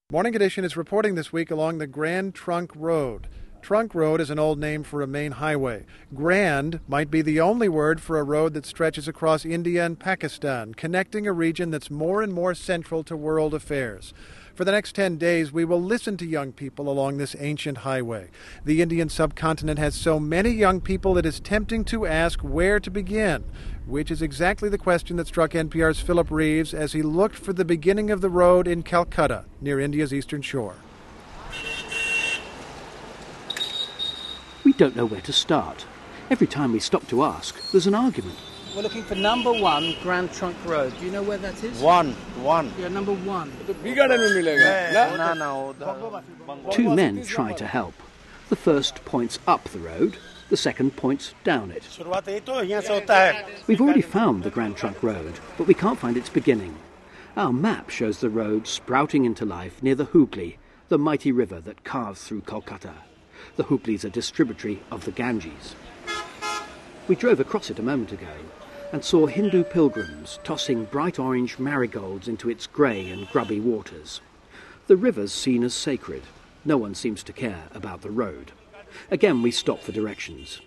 Morning Edition is reporting this week along the Grand Trunk Road. Trunk Road is an old name for a main highway. Grand might be the only word for a road that stretches across India and Pakistan, connecting a region that's more and more central to world affairs. For the next 10 days, we will listen to young people along this ancient highway. The Indian subcontinent has so many young people it is tempting to ask where to begin, which is exactly the question that struck NPR's Philip Reeves as he looked for the beginning of the road in Calcutta, near India's eastern shore. We don't know where to start. Every time we stop to ask, there's an argument. We're looking for number 1 Grand Trunk Road. Do you know where that is? One. Yeah, number 1. Two men try to help. The first points up the road, the second points down it. We've already found the Grand Trunk Road, but we can't find its beginning. Our map shows the road sprouting into life near the Hooghly, the mighty river that carves through Kolkata. The Hoogly's a distributary of the Ganges. We drove across it a moment ago and saw Hindu pilgrims tossing bright orange marigolds into its grey and grubby waters. The river's seen as sacred. No one seems to care about the road. Again, we stop for directions.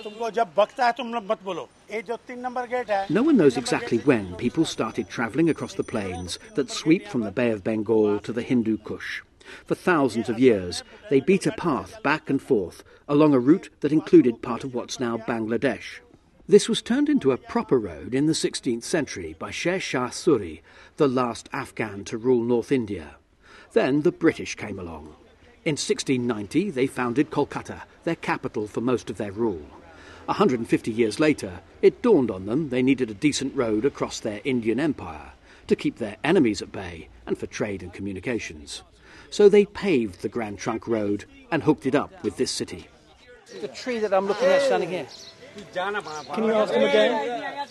No one knows exactly when people started travelling across the plains that sweep from the Bay of Bengal to the Hindu Kush. For thousands of years, they beat a path back and forth along a route that included part of what's now Bangladesh. This was turned into a proper road in the 16th century by Sher Shah Suri, the last Afghan to rule North India. Then the British came along. In 1690, they founded Kolkata, their capital for most of their rule. 150 years later, it dawned on them they needed a decent road across their Indian empire to keep their enemies at bay and for trade and communications. So they paved the Grand Trunk Road and hooked it up with this city. The tree that I'm looking at standing here. Can you ask him again?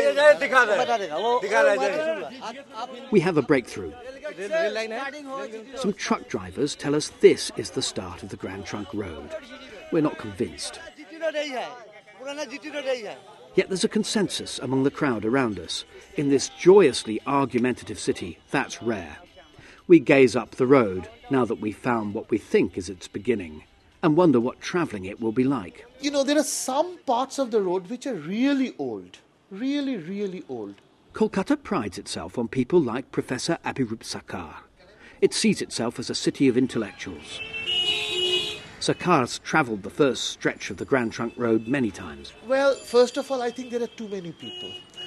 We have a breakthrough. Some truck drivers tell us this is the start of the Grand Trunk Road. We're not convinced. Yet there's a consensus among the crowd around us. In this joyously argumentative city, that's rare. We gaze up the road, now that we've found what we think is its beginning, and wonder what travelling it will be like. You know, there are some parts of the road which are really old. Really, really old. Kolkata prides itself on people like Professor Abhirup Sarkar. It sees itself as a city of intellectuals. Sarkar's travelled the first stretch of the Grand Trunk Road many times. Well, first of all, I think there are too many people.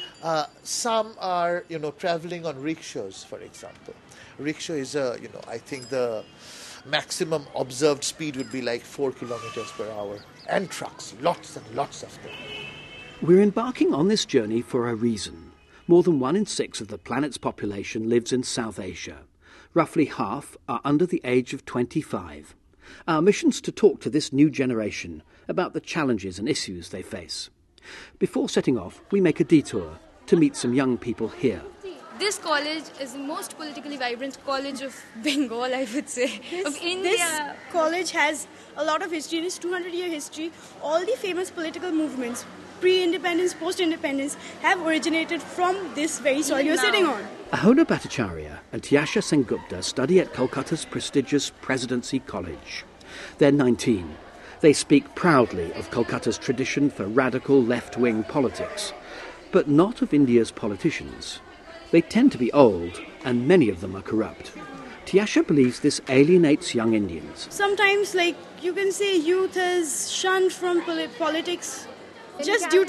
Some are, travelling on rickshaws, for example. Rickshaw is I think the maximum observed speed would be like 4 kilometers per hour. And trucks, lots and lots of them. We're embarking on this journey for a reason. More than 1 in 6 of the planet's population lives in South Asia. Roughly half are under the age of 25. Our mission's to talk to this new generation about the challenges and issues they face. Before setting off, we make a detour to meet some young people here. This college is the most politically vibrant college of Bengal, I would say, of India. This college has a lot of history. It's 200-year history. All the famous political movements, pre-independence, post-independence, have originated from this very soil you're sitting on. Ahona Bhattacharya and Tyasha Sengupta study at Kolkata's prestigious Presidency College. They're 19. They speak proudly of Kolkata's tradition for radical left-wing politics, but not of India's politicians. They tend to be old, and many of them are corrupt. Tyasha believes this alienates young Indians. Sometimes, you can say youth is shunned from politics just due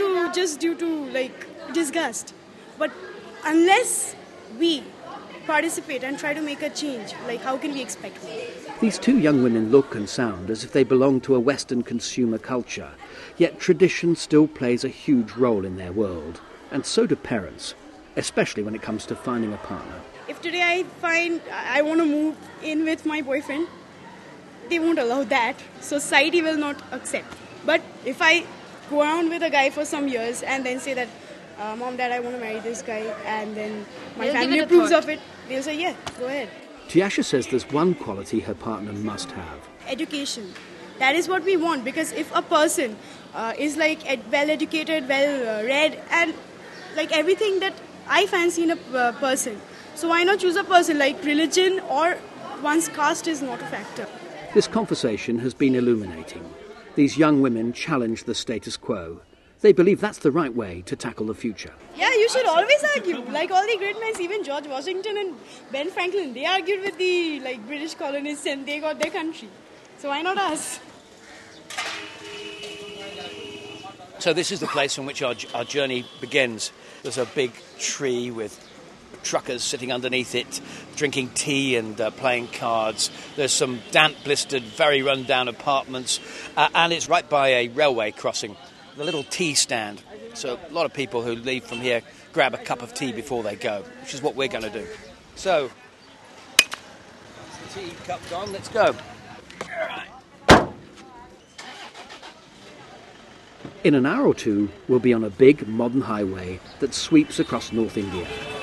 to disgust. But unless we participate and try to make a change, how can we expect more? These two young women look and sound as if they belong to a Western consumer culture, yet tradition still plays a huge role in their world, and so do parents, especially when it comes to finding a partner. If today I find I want to move in with my boyfriend, they won't allow that. Society will not accept. But if I go around with a guy for some years and then say that, Mom, Dad, I want to marry this guy, and then my family approves of it, they'll say, yeah, go ahead. Tyasha says there's one quality her partner must have. Education. That is what we want, because if a person is well-educated, well-read, and everything that I fancy in a person, so why not choose a person like religion or one's caste is not a factor. This conversation has been illuminating. These young women challenge the status quo. They believe that's the right way to tackle the future. Yeah, you should always argue. Like all the great men, even George Washington and Ben Franklin, they argued with the British colonists and they got their country. So why not us? So this is the place from which our journey begins. There's a big tree with truckers sitting underneath it, drinking tea and playing cards. There's some damp, blistered, very run-down apartments, and it's right by a railway crossing. The little tea stand. So a lot of people who leave from here grab a cup of tea before they go, which is what we're going to do. So, tea cup gone, let's go. All right. In an hour or two, we'll be on a big modern highway that sweeps across North India.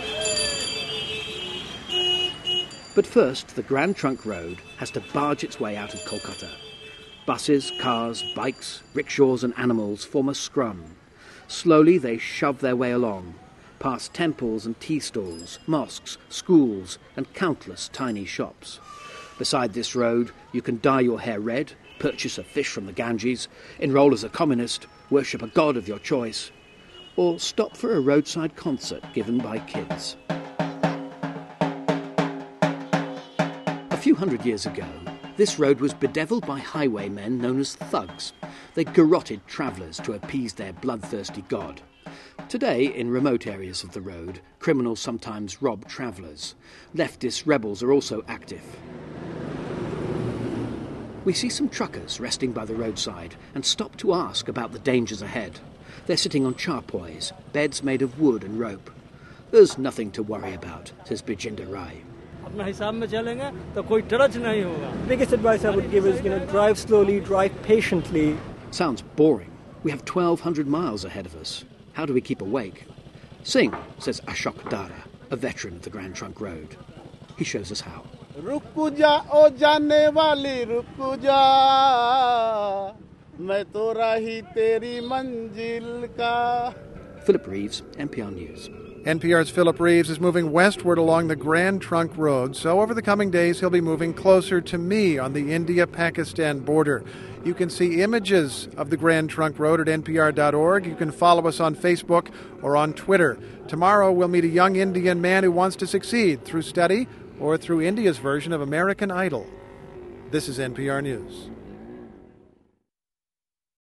But first, the Grand Trunk Road has to barge its way out of Kolkata. Buses, cars, bikes, rickshaws and animals form a scrum. Slowly they shove their way along, past temples and tea stalls, mosques, schools and countless tiny shops. Beside this road you can dye your hair red, purchase a fish from the Ganges, enroll as a communist, worship a god of your choice, or stop for a roadside concert given by kids. A few hundred years ago, this road was bedevilled by highwaymen known as thugs. They garroted travellers to appease their bloodthirsty god. Today, in remote areas of the road, criminals sometimes rob travellers. Leftist rebels are also active. We see some truckers resting by the roadside and stop to ask about the dangers ahead. They're sitting on charpoys, beds made of wood and rope. There's nothing to worry about, says Bijinder Rai. The biggest advice I would give is, drive slowly, drive patiently. Sounds boring. We have 1,200 miles ahead of us. How do we keep awake? Sing, says Ashok Dara, a veteran of the Grand Trunk Road. He shows us how. Rukuja o jaane wali rukuja, main to rahi teri manzil ka. Philip Reeves, NPR News. NPR's Philip Reeves is moving westward along the Grand Trunk Road, so over the coming days he'll be moving closer to me on the India-Pakistan border. You can see images of the Grand Trunk Road at npr.org. You can follow us on Facebook or on Twitter. Tomorrow we'll meet a young Indian man who wants to succeed through study or through India's version of American Idol. This is NPR News.